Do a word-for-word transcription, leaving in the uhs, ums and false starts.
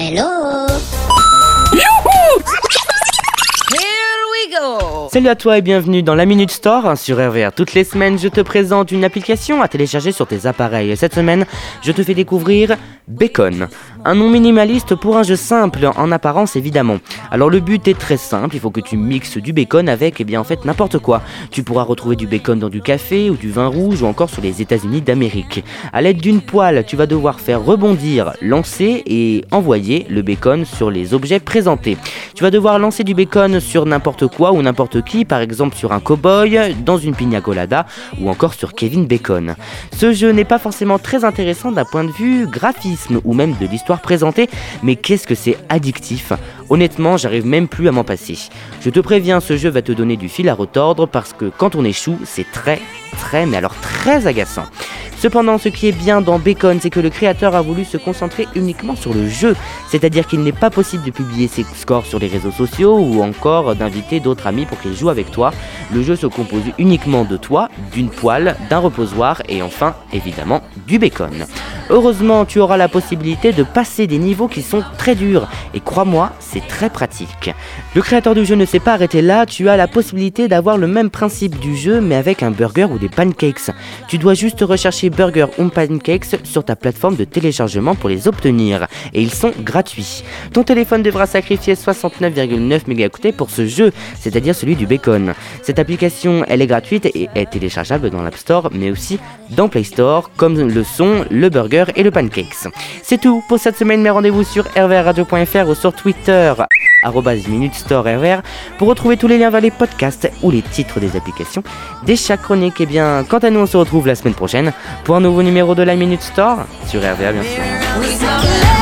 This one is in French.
Hello. Salut à toi et bienvenue dans la Minute Store sur R V R. Toutes les semaines, je te présente une application à télécharger sur tes appareils. Et cette semaine, je te fais découvrir Bacon. Un nom minimaliste pour un jeu simple, en apparence évidemment. Alors le but est très simple, il faut que tu mixes du bacon avec, eh bien en fait, n'importe quoi. Tu pourras retrouver du bacon dans du café ou du vin rouge ou encore sur les États-Unis d'Amérique. À l'aide d'une poêle, tu vas devoir faire rebondir, lancer et envoyer le bacon sur les objets présentés. Tu vas devoir lancer du bacon sur n'importe quoi ou n'importe qui, par exemple sur un cow-boy, dans une pina colada ou encore sur Kevin Bacon. Ce jeu n'est pas forcément très intéressant d'un point de vue graphisme ou même de l'histoire présentée, mais qu'est-ce que c'est addictif. Honnêtement, j'arrive même plus à m'en passer. Je te préviens, ce jeu va te donner du fil à retordre parce que quand on échoue, c'est très, très, mais alors très agaçant. Cependant, ce qui est bien dans Bacon, c'est que le créateur a voulu se concentrer uniquement sur le jeu, c'est-à-dire qu'il n'est pas possible de publier ses scores sur les réseaux sociaux ou encore d'inviter d'autres amis pour qu'ils jouent avec toi. Le jeu se compose uniquement de toi, d'une poêle, d'un reposoir et enfin, évidemment, du bacon. Heureusement, tu auras la possibilité de passer des niveaux qui sont très durs et crois-moi, c'est très pratique. Le créateur du jeu ne s'est pas arrêté là, tu as la possibilité d'avoir le même principe du jeu mais avec un burger ou des pancakes. Tu dois juste rechercher burger ou pancakes sur ta plateforme de téléchargement pour les obtenir et ils sont gratuits. Ton téléphone devra sacrifier soixante-neuf virgule neuf mégaoctets pour ce jeu, c'est-à-dire celui du bacon. Cette application, elle est gratuite et est téléchargeable dans l'App Store mais aussi dans Play Store comme le sont le burger et le pancakes. C'est tout pour cette semaine, mais rendez-vous sur r v r radio point f r ou sur Twitter arobase minute store r v r pour retrouver tous les liens vers les podcasts ou les titres des applications des chaque chronique. Et bien, quant à nous, on se retrouve la semaine prochaine pour un nouveau numéro de la Minute Store sur R V R bien sûr.